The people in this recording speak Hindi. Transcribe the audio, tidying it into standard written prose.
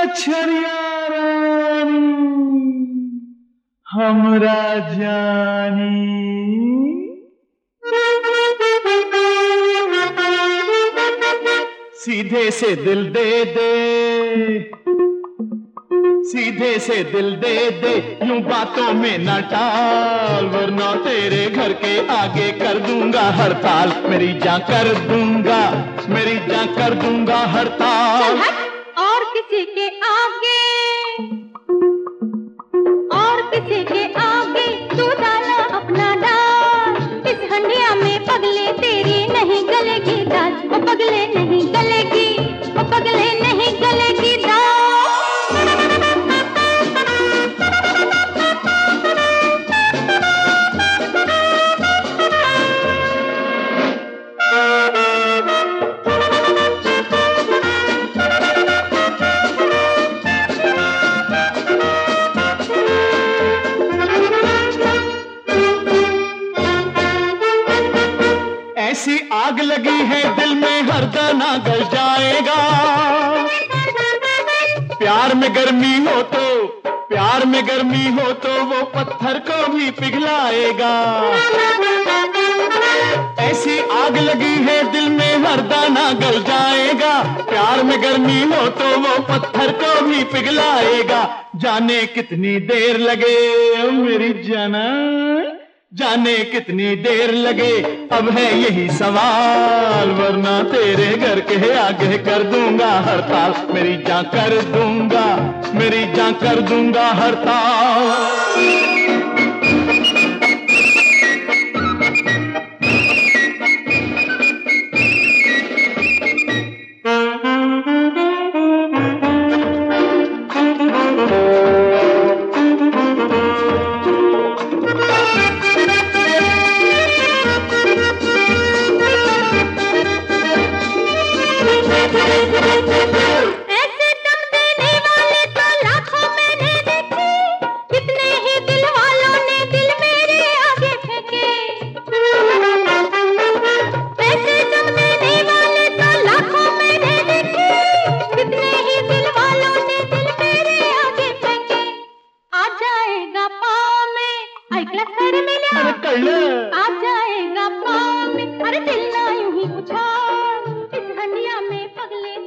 छरिया रानी हमरा जानी। सीधे से दिल दे दे, सीधे से दिल दे दे, यूं बातों में न टाल, वरना तेरे घर के आगे कर दूंगा हड़ताल। मेरी जान कर दूंगा, मेरी जान कर दूंगा हड़ताल। और किसी के आगे, और किसी के आगे तू डाला अपना डाल, इस हंडिया में पगले तेरी नहीं गलेगी दाल। वो पगले नहीं गलेगी, वो पगले नहीं गलेगी दाल। ऐसी आग लगी है दिल में हर दाना गल जाएगा। प्यार में गर्मी हो तो, प्यार में गर्मी हो तो वो पत्थर को भी पिघलाएगा। ऐसी आग लगी है दिल में हर दाना गल जाएगा। प्यार में गर्मी हो तो वो पत्थर को भी पिघलाएगा। जाने कितनी देर लगे मेरी जाना, जाने कितनी देर लगे, अब है यही सवाल, वरना तेरे घर के आगे कर दूंगा हड़ताल। मेरी जान कर दूंगा, मेरी जान कर दूंगा हड़ताल। ऐसे दम देने वाले तो लाखों मैंने देखे, कितने ही दिल वालों ने दिल मेरे आगे फेंके। ऐसे दम देने वाले तो लाखों मैंने देखे, कितने ही दिल वालों ने दिल मेरे आगे फेंके। आ जाएगा पाँव में, ऐकला सर मिला, अरे कळलं, आ जाएगा पाँव में, अरे दिल ना यूं ही उछाल, इस हंडिया में पगले